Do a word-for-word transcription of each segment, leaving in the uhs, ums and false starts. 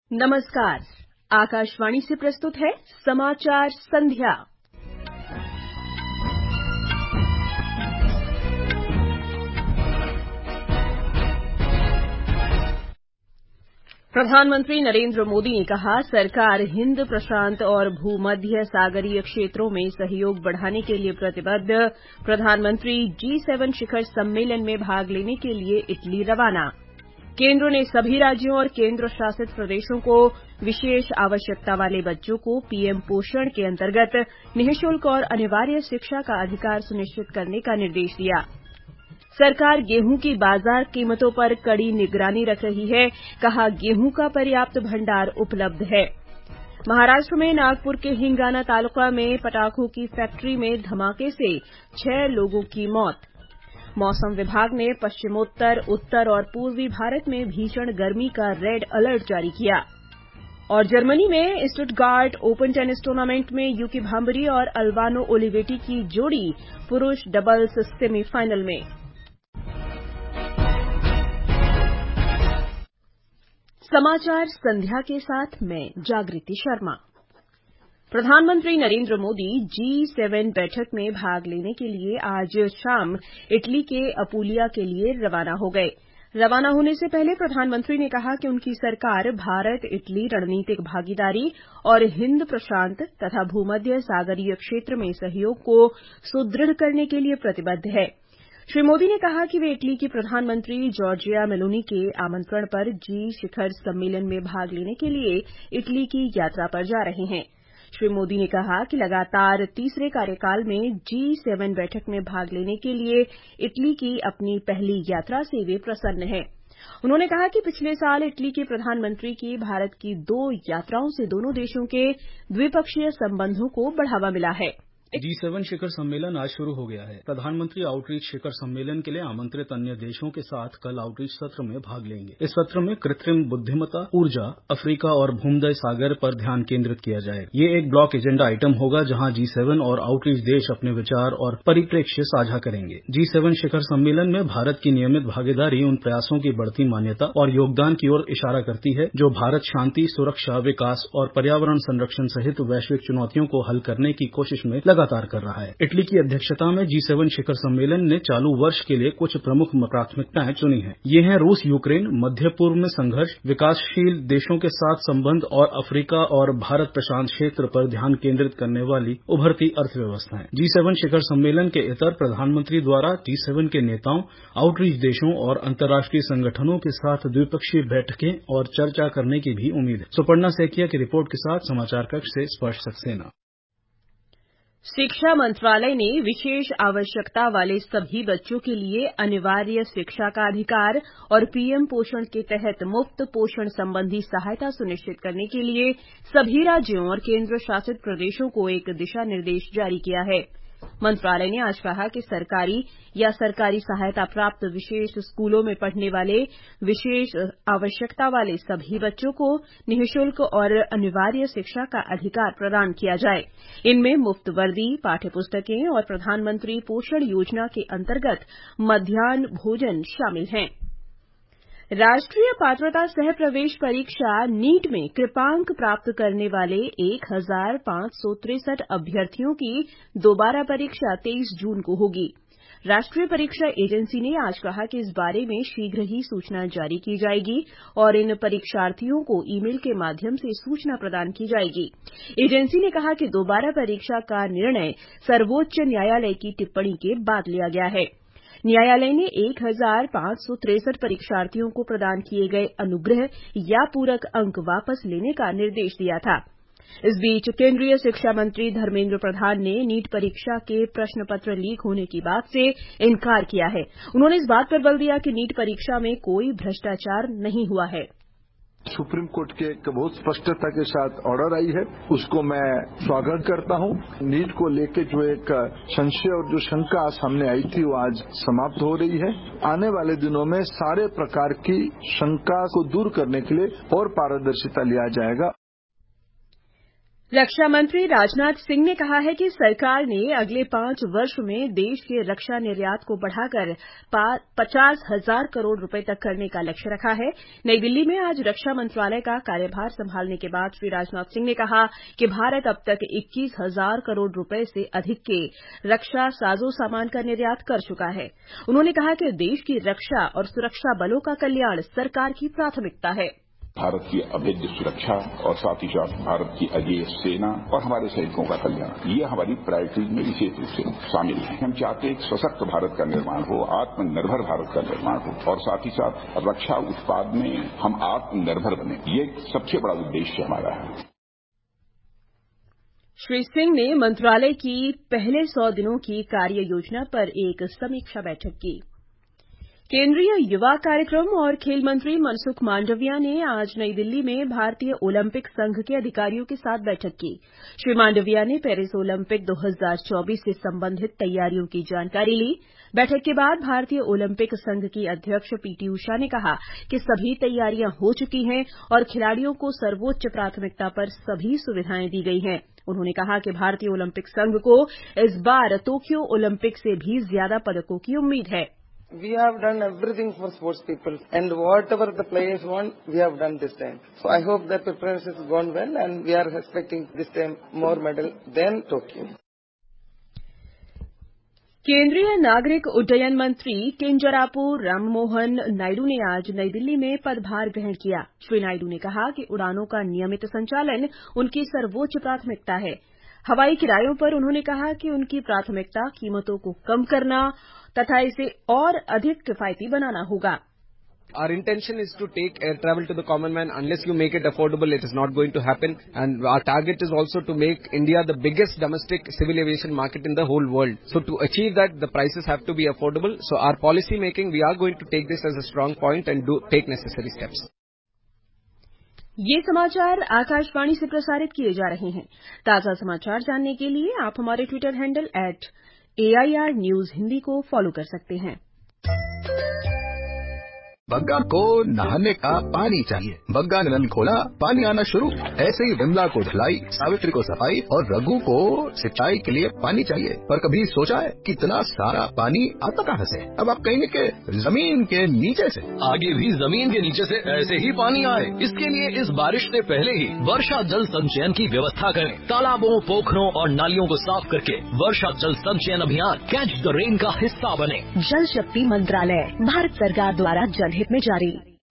नमस्कार। आकाशवाणी से प्रस्तुत है समाचार संध्या। प्रधानमंत्री नरेंद्र मोदी ने कहा, सरकार हिंद प्रशांत और भूमध्य सागरीय क्षेत्रों में सहयोग बढ़ाने के लिए प्रतिबद्ध। प्रधानमंत्री जी सेवन शिखर सम्मेलन में भाग लेने के लिए इटली रवाना। केंद्र ने सभी राज्यों और केंद्र शासित प्रदेशों को विशेष आवश्यकता वाले बच्चों को पीएम पोषण के अंतर्गत निःशुल्क और अनिवार्य शिक्षा का अधिकार सुनिश्चित करने का निर्देश दिया। सरकार गेहूं की बाजार कीमतों पर कड़ी निगरानी रख रही है, कहा गेहूं का पर्याप्त भंडार उपलब्ध है। महाराष्ट्र में नागपुर के हिंगाना तालुका में पटाखों की फैक्ट्री में धमाके से छह लोगों की मौत। मौसम विभाग ने पश्चिमोत्तर, उत्तर और पूर्वी भारत में भीषण गर्मी का रेड अलर्ट जारी किया। और जर्मनी में स्टुटगार्ट ओपन टेनिस टूर्नामेंट में यूकी भांबरी और अल्वानो ओलिवेटी की जोड़ी पुरुष डबल्स सेमीफाइनल में। समाचार संध्या के साथ मैं जागृति शर्मा। प्रधानमंत्री नरेंद्र मोदी जी सेवन बैठक में भाग लेने के लिए आज शाम इटली के अपुलिया के लिए रवाना हो गए। रवाना होने से पहले प्रधानमंत्री ने कहा कि उनकी सरकार भारत इटली रणनीतिक भागीदारी और हिंद प्रशांत तथा भूमध्य सागरीय क्षेत्र में सहयोग को सुदृढ़ करने के लिए प्रतिबद्ध है। श्री मोदी ने कहा कि वे इटली की प्रधानमंत्री जॉर्जिया मेलोनी के आमंत्रण पर जी शिखर सम्मेलन में भाग लेने के लिए इटली की यात्रा पर जा रहे हैं। श्री मोदी ने कहा कि लगातार तीसरे कार्यकाल में जी सेवन बैठक में भाग लेने के लिए इटली की अपनी पहली यात्रा से वे प्रसन्न हैं। उन्होंने कहा कि पिछले साल इटली के प्रधानमंत्री की भारत की दो यात्राओं से दोनों देशों के द्विपक्षीय संबंधों को बढ़ावा मिला है। जी सेवन शिखर सम्मेलन आज शुरू हो गया है। प्रधानमंत्री आउटरीच शिखर सम्मेलन के लिए आमंत्रित अन्य देशों के साथ कल आउटरीच सत्र में भाग लेंगे। इस सत्र में कृत्रिम बुद्धिमत्ता, ऊर्जा, अफ्रीका और भूमध्य सागर पर ध्यान केंद्रित किया जाएगा। ये एक ब्लॉक एजेंडा आइटम होगा जहां जी सेवन और आउटरीच देश अपने विचार और परिप्रेक्ष्य साझा करेंगे। जी सेवन शिखर सम्मेलन में भारत की नियमित भागीदारी उन प्रयासों की बढ़ती मान्यता और योगदान की ओर इशारा करती है जो भारत शांति, सुरक्षा, विकास और पर्यावरण संरक्षण सहित वैश्विक चुनौतियों को हल करने की कोशिश में लगातार कर रहा है। इटली की अध्यक्षता में जी सेवन शिखर सम्मेलन ने चालू वर्ष के लिए कुछ प्रमुख प्राथमिकताएं चुनी हैं। ये हैं रूस यूक्रेन, मध्य पूर्व में संघर्ष, विकासशील देशों के साथ संबंध और अफ्रीका और भारत प्रशांत क्षेत्र पर ध्यान केंद्रित करने वाली उभरती अर्थव्यवस्थाएं। जी सेवन शिखर सम्मेलन के इतर प्रधानमंत्री द्वारा जी सेवन के नेताओं, आउटरीच देशों और अंतर्राष्ट्रीय संगठनों के साथ द्विपक्षीय बैठकें और चर्चा करने की भी उम्मीद है। सुपर्णा सैकिया की रिपोर्ट के साथ समाचार कक्ष से स्पर्श सक्सेना। शिक्षा मंत्रालय ने विशेष आवश्यकता वाले सभी बच्चों के लिए अनिवार्य शिक्षा का अधिकार और पीएम पोषण के तहत मुफ्त पोषण संबंधी सहायता सुनिश्चित करने के लिए सभी राज्यों और केंद्र शासित प्रदेशों को एक दिशा निर्देश जारी किया है। मंत्रालय ने आज कहा कि सरकारी या सरकारी सहायता प्राप्त विशेष स्कूलों में पढ़ने वाले विशेष आवश्यकता वाले सभी बच्चों को निःशुल्क और अनिवार्य शिक्षा का अधिकार प्रदान किया जाए। इनमें मुफ्त वर्दी, पाठ्य पुस्तकें और प्रधानमंत्री पोषण योजना के अंतर्गत मध्याह्न भोजन शामिल हैं। राष्ट्रीय पात्रता सह प्रवेश परीक्षा नीट में कृपांक प्राप्त करने वाले एक हजार पांच सौ तिरसठ अभ्यर्थियों की दोबारा परीक्षा तेईस जून को होगी। राष्ट्रीय परीक्षा एजेंसी ने आज कहा कि इस बारे में शीघ्र ही सूचना जारी की जाएगी और इन परीक्षार्थियों को ईमेल के माध्यम से सूचना प्रदान की जाएगी। एजेंसी ने कहा कि दोबारा परीक्षा का निर्णय सर्वोच्च न्यायालय की टिप्पणी के बाद लिया गया है। न्यायालय ने एक हजार पांच सौ तिरसठ परीक्षार्थियों को प्रदान किए गए अनुग्रह या पूरक अंक वापस लेने का निर्देश दिया था। इस बीच केंद्रीय शिक्षा मंत्री धर्मेंद्र प्रधान ने नीट परीक्षा के प्रश्न पत्र लीक होने की बात से इनकार किया है। उन्होंने इस बात पर बल दिया कि नीट परीक्षा में कोई भ्रष्टाचार नहीं हुआ है। सुप्रीम कोर्ट के एक बहुत स्पष्टता के साथ ऑर्डर आई है, उसको मैं स्वागत करता हूं। नीट को लेके जो एक संशय और जो शंका सामने आई थी वो आज समाप्त हो रही है। आने वाले दिनों में सारे प्रकार की शंका को दूर करने के लिए और पारदर्शिता लिया जाएगा। रक्षा मंत्री राजनाथ सिंह ने कहा है कि सरकार ने अगले पांच वर्ष में देश के रक्षा निर्यात को बढ़ाकर पचास हजार करोड़ रुपए तक करने का लक्ष्य रखा है। नई दिल्ली में आज रक्षा मंत्रालय का कार्यभार संभालने के बाद श्री राजनाथ सिंह ने कहा कि भारत अब तक इक्कीस हजार करोड़ रुपए से अधिक के रक्षा साजो सामान का निर्यात कर चुका है। उन्होंने कहा कि देश की रक्षा और सुरक्षा बलों का कल्याण सरकार की प्राथमिकता है। भारत की अभेद्य सुरक्षा और साथ ही साथ भारत की अजेय सेना और हमारे सैनिकों का कल्याण, ये हमारी प्रायोरिटीज में विशेष रूप से शामिल है। हम चाहते हैं एक सशक्त भारत का निर्माण हो, आत्मनिर्भर भारत का निर्माण हो और साथ ही साथ रक्षा उत्पाद में हम आत्मनिर्भर बने, ये सबसे बड़ा उद्देश्य हमारा है। श्री सिंह ने मंत्रालय की पहले सौ दिनों की कार्य योजना पर एक समीक्षा बैठक की। केंद्रीय युवा कार्यक्रम और खेल मंत्री मनसुख मांडविया ने आज नई दिल्ली में भारतीय ओलंपिक संघ के अधिकारियों के साथ बैठक की। श्री मांडविया ने पेरिस ओलंपिक दो हजार चौबीस से संबंधित तैयारियों की जानकारी ली। बैठक के बाद भारतीय ओलंपिक संघ की अध्यक्ष पीटी उषा ने कहा कि सभी तैयारियां हो चुकी हैं और खिलाड़ियों को सर्वोच्च प्राथमिकता पर सभी सुविधाएं दी गई हैं। उन्होंने कहा कि भारतीय ओलंपिक संघ को इस बार तोक्यो ओलंपिक से भी ज्यादा पदकों की उम्मीद है। We have done everything for sports people, and whatever the players want, we have done this time. So I hope that preparation has gone well, and we are expecting this time more medal than Tokyo. केंद्रीय नागरिक उड्डयन मंत्री किंजरापू राममोहन नायडू ने आज नई दिल्ली में पदभार ग्रहण किया। श्री नायडू ने कहा कि उड़ानों का नियमित संचालन उनकी सर्वोच्च प्राथमिकता है। हवाई किरायों पर उन्होंने कहा कि उनकी प्राथमिकता कीमतों को कम करना तथा इसे और अधिक किफायती बनाना होगा। Our intention is to take air travel to the common man. Unless you make it affordable, it is not going to happen. And our target is also to make India the biggest domestic civil aviation market in the whole world. So to achieve that, the prices have to be affordable. So our policy making, we are going to take this as a strong point and do take necessary steps. ये समाचार आकाशवाणी से प्रसारित किए जा रहे हैं। ताजा समाचार जानने के लिए आप हमारे Twitter handle at A I R news Hindi को फॉलो कर सकते हैं। बग्गा को नहाने का पानी चाहिए। बग्गा ने नल खोला, पानी आना शुरू। ऐसे ही विमला को धुलाई, सावित्री को सफाई और रघु को सिंचाई के लिए पानी चाहिए। पर कभी सोचा है कितना सारा पानी आता कहाँ से? अब आप कहेंगे कि जमीन के नीचे से। आगे भी जमीन के नीचे से ऐसे ही पानी आए, इसके लिए इस बारिश से पहले ही वर्षा जल संचयन की व्यवस्था करें। तालाबों, पोखरों और नालियों को साफ करके वर्षा जल संचयन अभियान कैच द रेन का हिस्सा बने। जल शक्ति मंत्रालय, भारत सरकार द्वारा जनहित में जारी।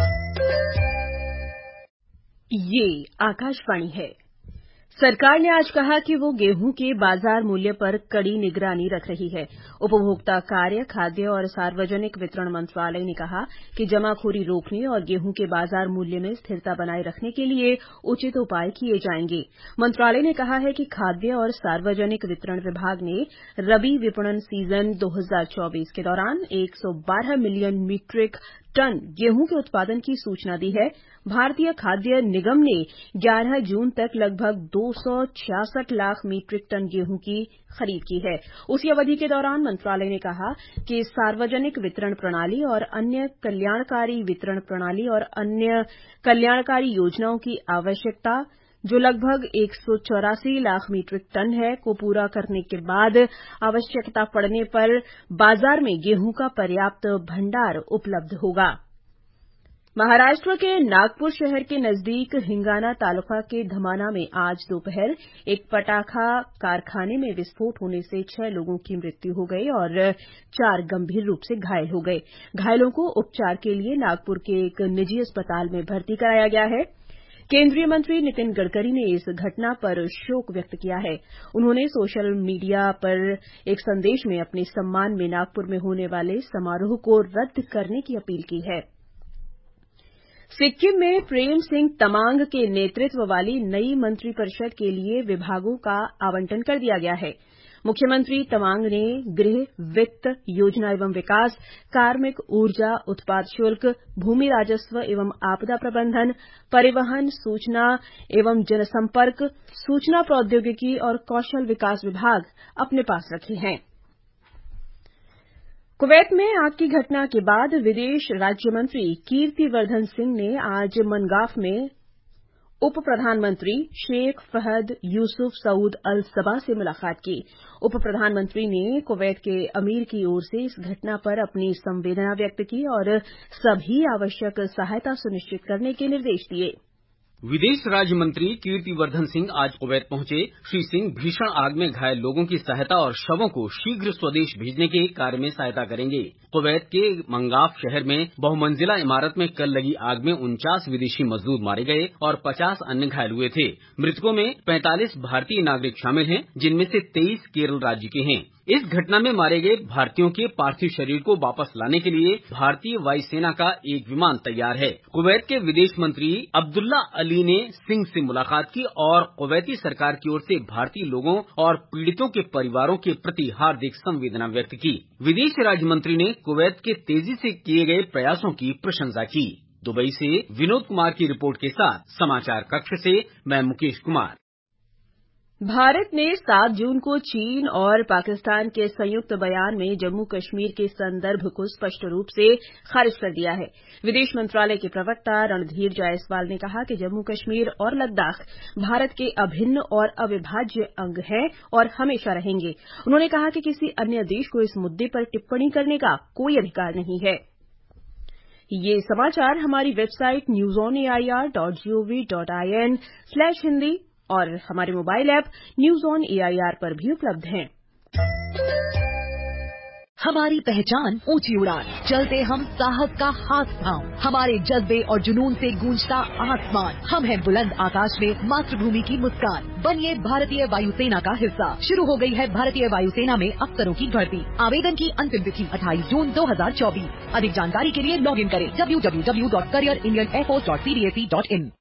ये आकाशवाणी है। सरकार ने आज कहा कि वो गेहूं के बाजार मूल्य पर कड़ी निगरानी रख रही है। उपभोक्ता कार्य, खाद्य और सार्वजनिक वितरण मंत्रालय ने कहा कि जमाखोरी रोकने और गेहूं के बाजार मूल्य में स्थिरता बनाए रखने के लिए उचित उपाय किए जाएंगे। मंत्रालय ने कहा है कि खाद्य और सार्वजनिक वितरण विभाग ने रबी विपणन सीजन दो हजार चौबीस के दौरान एक सौ बारह मिलियन मीट्रिक टन गेहूं के उत्पादन की सूचना दी है। भारतीय खाद्य निगम ने ग्यारह जून तक लगभग दो सौ छियासठ लाख मीट्रिक टन गेहूं की खरीद की है। उसी अवधि के दौरान मंत्रालय ने कहा कि सार्वजनिक वितरण प्रणाली और अन्य कल्याणकारी वितरण प्रणाली और अन्य कल्याणकारी योजनाओं की आवश्यकता, जो लगभग एक सौ चौरासी लाख मीट्रिक टन है, को पूरा करने के बाद आवश्यकता पड़ने पर बाजार में गेहूं का पर्याप्त भंडार उपलब्ध होगा। महाराष्ट्र के नागपुर शहर के नजदीक हिंगाना तालुका के धमाना में आज दोपहर एक पटाखा कारखाने में विस्फोट होने से छह लोगों की मृत्यु हो गई और चार गंभीर रूप से घायल हो गए। घायलों को उपचार के लिए नागपुर के एक निजी अस्पताल में भर्ती कराया गया है। केंद्रीय मंत्री नितिन गडकरी ने इस घटना पर शोक व्यक्त किया है। उन्होंने सोशल मीडिया पर एक संदेश में अपने सम्मान में नागपुर में होने वाले समारोह को रद्द करने की अपील की है। सिक्किम में प्रेम सिंह तमांग के नेतृत्व वाली नई मंत्रिपरिषद के लिए विभागों का आवंटन कर दिया गया है। मुख्यमंत्री तमांग ने गृह, वित्त, योजना एवं विकास, कार्मिक, ऊर्जा, उत्पाद शुल्क, भूमि राजस्व एवं आपदा प्रबंधन, परिवहन, सूचना एवं जनसंपर्क, सूचना प्रौद्योगिकी और कौशल विकास विभाग अपने पास रखे हैं। कुवैत में आग की घटना के बाद विदेश राज्य मंत्री कीर्तिवर्धन सिंह ने आज मनगाफ में उप प्रधानमंत्री शेख फहद यूसुफ सऊद अल सबा से मुलाकात की। उप प्रधानमंत्री ने कुवैत के अमीर की ओर से इस घटना पर अपनी संवेदना व्यक्त की और सभी आवश्यक सहायता सुनिश्चित करने के निर्देश दिए। विदेश राज्य मंत्री कीर्तिवर्धन सिंह आज कुवैत पहुंचे। श्री सिंह भीषण आग में घायल लोगों की सहायता और शवों को शीघ्र स्वदेश भेजने के कार्य में सहायता करेंगे। कुवैत के मंगाफ शहर में बहुमंजिला इमारत में कल लगी आग में उनचास विदेशी मजदूर मारे गए और पचास अन्य घायल हुए थे। मृतकों में पैंतालीस भारतीय नागरिक शामिल हैं, जिनमें से तेईस केरल राज्य के हैं। इस घटना में मारे गए भारतीयों के पार्थिव शरीर को वापस लाने के लिए भारतीय वायुसेना का एक विमान तैयार है। कुवैत के विदेश मंत्री अब्दुल्ला अली ने सिंह से मुलाकात की और कुवैती सरकार की ओर से भारतीय लोगों और पीड़ितों के परिवारों के प्रति हार्दिक संवेदना व्यक्त की। विदेश राज्य मंत्री ने कुवैत के तेजी से किए गए प्रयासों की प्रशंसा की। दुबई से विनोद कुमार की रिपोर्ट के साथ समाचार कक्ष से मैं मुकेश कुमार। भारत ने सात जून को चीन और पाकिस्तान के संयुक्त बयान में जम्मू कश्मीर के संदर्भ को स्पष्ट रूप से खारिज कर दिया है। विदेश मंत्रालय के प्रवक्ता रणधीर जायसवाल ने कहा कि जम्मू कश्मीर और लद्दाख भारत के अभिन्न और अविभाज्य अंग हैं और हमेशा रहेंगे। उन्होंने कहा कि किसी अन्य देश को इस मुद्दे पर टिप्पणी करने का कोई अधिकार नहीं है। ये समाचार हमारी website news on A I R dot G O V dot I N slash Hindi और हमारे mobile app news on A I R पर भी उपलब्ध हैं। हमारी पहचान ऊंची उड़ान, चलते हम साहस का हाथ थाम, हमारे जज्बे और जुनून से गूंजता आसमान। हम हैं बुलंद आकाश में मातृभूमि की मुस्कान। बनिए भारतीय वायुसेना का हिस्सा। शुरू हो गई है भारतीय वायुसेना में अफसरों की भर्ती। आवेदन की अंतिम तिथि अट्ठाईस जून दो हजार चौबीस। अधिक जानकारी के लिए लॉग इन करें W W W dot career Indian air force dot C D S E dot in.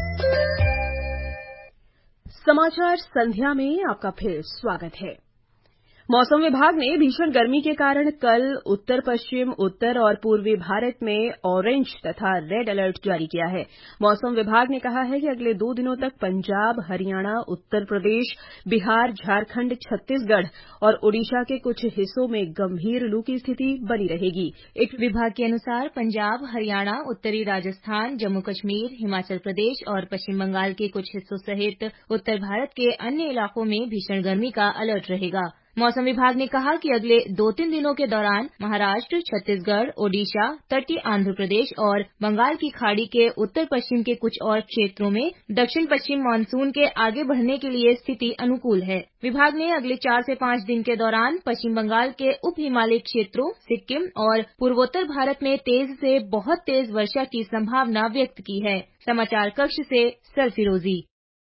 समाचार संध्या में आपका फिर स्वागत है। मौसम विभाग ने भीषण गर्मी के कारण कल उत्तर पश्चिम, उत्तर और पूर्वी भारत में ऑरेंज तथा रेड अलर्ट जारी किया है। मौसम विभाग ने कहा है कि अगले दो दिनों तक पंजाब, हरियाणा, उत्तर प्रदेश, बिहार, झारखंड, छत्तीसगढ़ और ओडिशा के कुछ हिस्सों में गंभीर लू की स्थिति बनी रहेगी। एक विभाग के अनुसार पंजाब, हरियाणा, उत्तरी राजस्थान, जम्मू कश्मीर, हिमाचल प्रदेश और पश्चिम बंगाल के कुछ हिस्सों सहित उत्तर भारत के अन्य इलाकों में भीषण गर्मी का अलर्ट रहेगा। मौसम विभाग ने कहा कि अगले दो तीन दिनों के दौरान महाराष्ट्र, छत्तीसगढ़, ओडिशा, तटीय आंध्र प्रदेश और बंगाल की खाड़ी के उत्तर पश्चिम के कुछ और क्षेत्रों में दक्षिण पश्चिम मानसून के आगे बढ़ने के लिए स्थिति अनुकूल है। विभाग ने अगले चार से पांच दिन के दौरान पश्चिम बंगाल के उप हिमालयी क्षेत्रों, सिक्किम और पूर्वोत्तर भारत में तेज से बहुत तेज वर्षा की संभावना व्यक्त की है। समाचार कक्ष से सरफिरोजी।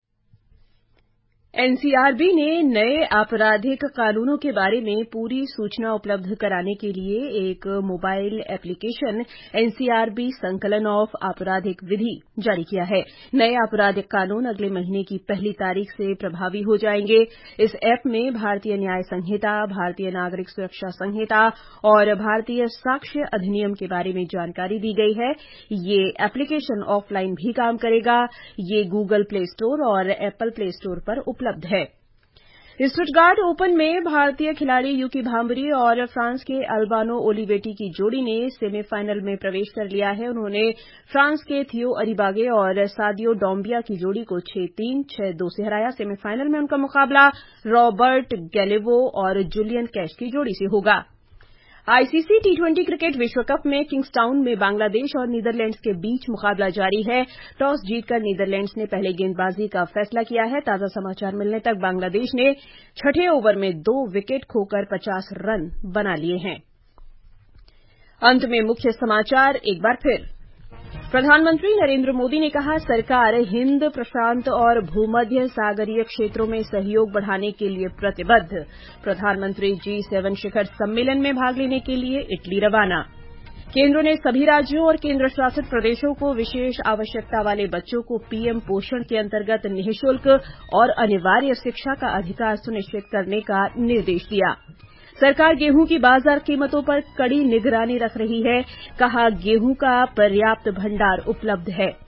एन सी आर बी ने नए आपराधिक कानूनों के बारे में पूरी सूचना उपलब्ध कराने के लिए एक mobile application N C R B संकलन ऑफ आपराधिक विधि जारी किया है। नए आपराधिक कानून अगले महीने की पहली तारीख से प्रभावी हो जाएंगे। इस ऐप में भारतीय न्याय संहिता, भारतीय नागरिक सुरक्षा संहिता और भारतीय साक्ष्य अधिनियम के बारे में जानकारी दी गई है। ये एप्लीकेशन ऑफलाइन भी काम करेगा। ये गूगल प्ले स्टोर और एप्पल प्ले स्टोर पर उपलब्ध है। स्टुटगार्ट ओपन में भारतीय खिलाड़ी यूकी भांबरी और फ्रांस के अल्बानो ओलिवेटी की जोड़ी ने सेमीफाइनल में प्रवेश कर लिया है। उन्होंने फ्रांस के थियो अरिबागे और सादियो डोम्बिया की जोड़ी को छह तीन, छह दो से हराया। सेमीफाइनल में उनका मुकाबला रॉबर्ट गैलेवो और जूलियन कैश की जोड़ी से होगा। I C C T twenty cricket विश्व कप में किंग्सटाउन में बांग्लादेश और नीदरलैंड्स के बीच मुकाबला जारी है। टॉस जीतकर नीदरलैंड्स ने पहले गेंदबाजी का फैसला किया है। ताजा समाचार मिलने तक बांग्लादेश ने छठे ओवर में दो विकेट खोकर पचास रन बना लिए हैं। अंत में मुख्य समाचार एक बार फिर। प्रधानमंत्री नरेंद्र मोदी ने कहा, सरकार हिंद प्रशांत और भूमध्य सागरीय क्षेत्रों में सहयोग बढ़ाने के लिए प्रतिबद्ध। प्रधानमंत्री जी सेवन शिखर सम्मेलन में भाग लेने के लिए इटली रवाना। केंद्र ने सभी राज्यों और केंद्र शासित प्रदेशों को विशेष आवश्यकता वाले बच्चों को पीएम पोषण के अंतर्गत निःशुल्क और अनिवार्य शिक्षा का अधिकार सुनिश्चित करने का निर्देश दिया। सरकार गेहूं की बाजार कीमतों पर कड़ी निगरानी रख रही है। कहा, गेहूं का पर्याप्त भंडार उपलब्ध है।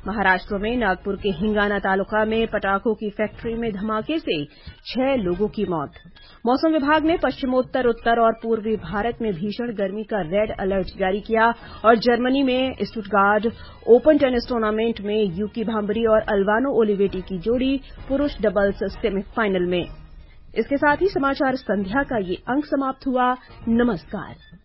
महाराष्ट्र में नागपुर के हिंगाना तालुका में पटाखों की फैक्ट्री में धमाके से छह लोगों की मौत। मौसम विभाग ने पश्चिमोत्तर, उत्तर और पूर्वी भारत में भीषण गर्मी का रेड अलर्ट जारी किया और जर्मनी में स्टुटगार्ट ओपन टेनिस टूर्नामेंट में यूकी भांबरी और अल्वानो ओलिवेटी की जोड़ी पुरुष डबल्स सेमीफाइनल में। इसके साथ ही समाचार संध्या का ये अंक समाप्त हुआ। नमस्कार।